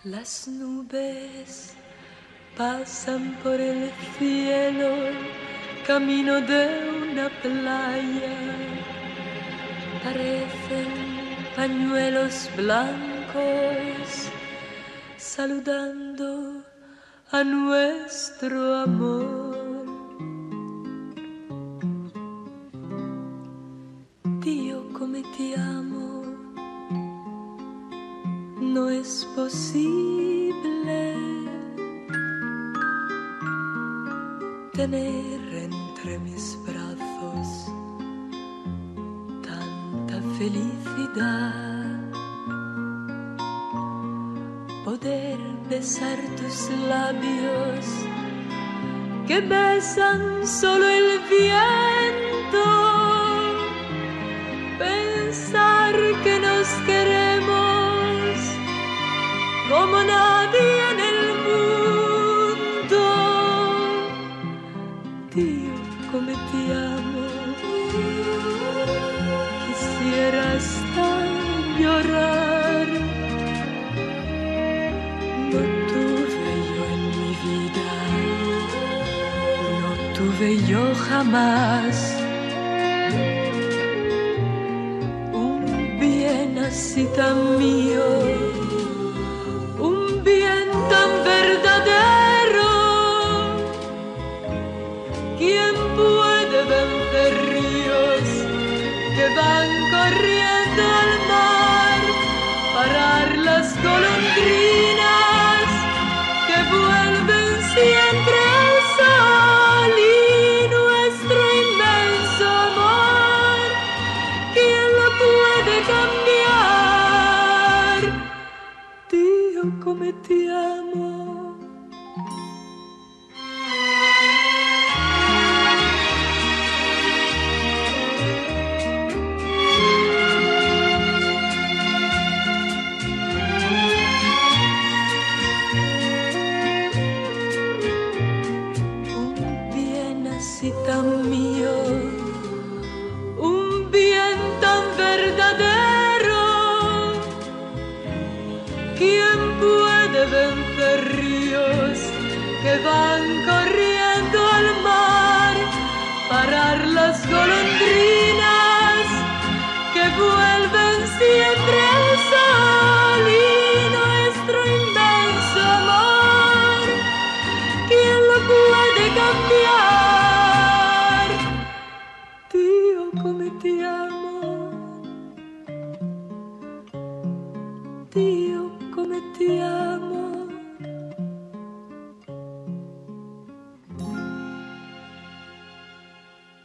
Las nubes pasan por el cielo, camino de una playa. Parecen pañuelos blancos, saludando a nuestro amor. Dio come ti amo, no es posible tener entre mis brazos tanta felicidad, poder besar tus labios que besan solo el viento, pensar que nos queremos como nadie en el mundo. Dio come ti amo, quisiera hasta llorar. No tuve yo en mi vida, no tuve yo jamás un bien así tan mío, un bien tan verdadero. ¿Quién puede vencer ríos que van corriendo al mar, parar las golondrinas que vuelven siempre al sol y nuestro inmenso amor? ¿Quién lo puede cambiar? Dio come ti amo. Tan mío, un bien tan verdadero. ¿Quién puede vencer ríos que van corriendo al mar, parar las golondrinas que vuelven siempre al sol y nuestro inmenso amor? ¿Quién lo puede cambiar? Come ti amo, Dio come ti amo.